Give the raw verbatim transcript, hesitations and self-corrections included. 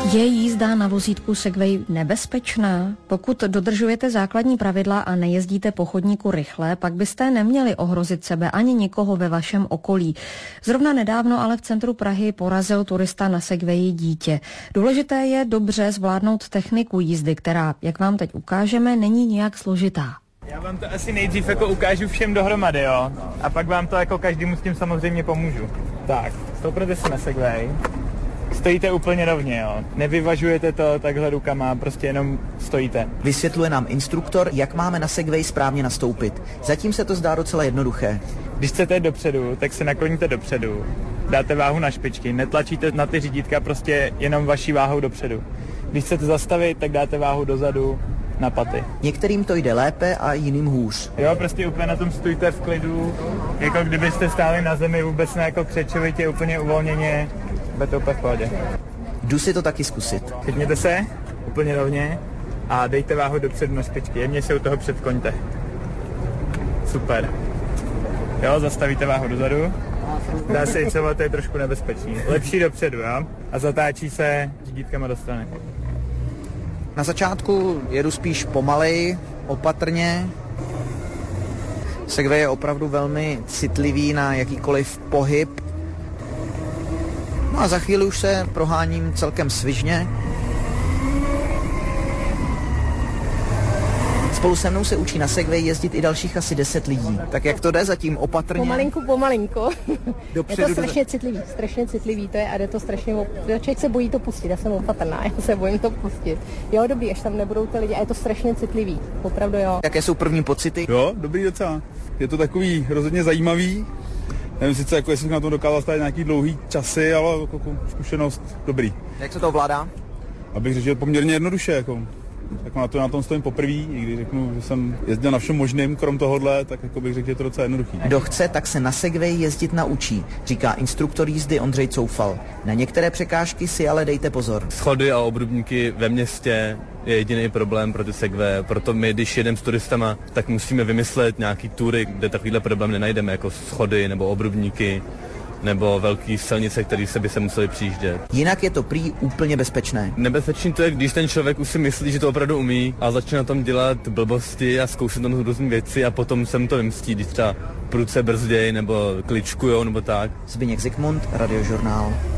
Je jízda na vozítku Segway nebezpečná? Pokud dodržujete základní pravidla a nejezdíte po chodníku rychle, pak byste neměli ohrozit sebe ani nikoho ve vašem okolí. Zrovna nedávno ale v centru Prahy porazil turista na Segwayi dítě. Důležité je dobře zvládnout techniku jízdy, která, jak vám teď ukážeme, není nijak složitá. Já vám to asi nejdřív jako ukážu všem dohromady, jo? A pak vám to jako každému s tím samozřejmě pomůžu. Tak, stoupněte si na Segway. Stojíte úplně rovně, jo. Nevyvažujete to takhle rukama, prostě jenom stojíte. Vysvětluje nám instruktor, jak máme na Segway správně nastoupit. Zatím se to zdá docela jednoduché. Když chcete dopředu, tak se nakloníte dopředu. Dáte váhu na špičky, netlačíte na ty řídítka, prostě jenom vaší váhou dopředu. Když chcete zastavit, tak dáte váhu dozadu na paty. Některým to jde lépe a jiným hůř. Jo, prostě úplně na tom stůjte v klidu, jako kdybyste stáli na zemi, vůbec ne jako křečovitě, úplně uvolněně. Bude to úplně v pohodě. Jdu si to taky zkusit. Chytněte se úplně rovně a dejte váhu dopředu na špičky. Jemně se u toho předkoňte. Super. Jo, zastavíte váhu dozadu. Dá se i třeba, to je trošku nebezpečný. Lepší dopředu, jo? A zatáčí se řídítkama do strany. Na začátku jedu spíš pomalej, opatrně. Segway je opravdu velmi citlivý na jakýkoliv pohyb. No a za chvíli už se proháním celkem svižně. Spolu se mnou se učí na Segway jezdit i dalších asi deset lidí. Tak jak to jde zatím opatrně? Pomalinku, pomalinku. Dopředu, je to strašně citlivý, strašně citlivý to je a jde to strašně, člověk se bojí to pustit, já jsem opatrná, já se bojím to pustit. Jo, dobrý, až tam nebudou ty lidi a je to strašně citlivý, opravdu jo. Jaké jsou první pocity? Jo, dobrý docela. Je to takový rozhodně zajímavý. Nevím sice, jako jestli jsem na tom dokázal stát nějaký dlouhý časy, ale jako zkušenost dobrý. Jak se to ovládá? Abych řekl, že poměrně jednoduše, jako. Tak na to na tom stojím poprvé, i když řeknu, že jsem jezdil na všem možným, krom tohohle, tak jako bych řekl, že je to docela jednoduchý. Kdo chce, tak se na Segway jezdit naučí, říká instruktor jízdy Ondřej Coufal. Na některé překážky si ale dejte pozor. Schody a obrubníky ve městě je jediný problém pro ty Segway, proto my, když jedeme s turistama, tak musíme vymyslet nějaký tury, kde takovýhle problém nenajdeme, jako schody nebo obrubníky, nebo velký silnice, které se by se museli přijíždět. Jinak je to prý úplně bezpečné. Nebezpečný to je, když ten člověk už si myslí, že to opravdu umí a začne na tom dělat blbosti a zkoušet tam různé věci a potom se mu to vymstí, když třeba prudce brzděj nebo kličkujou nebo tak. Zbyněk Zikmund, Radiožurnál.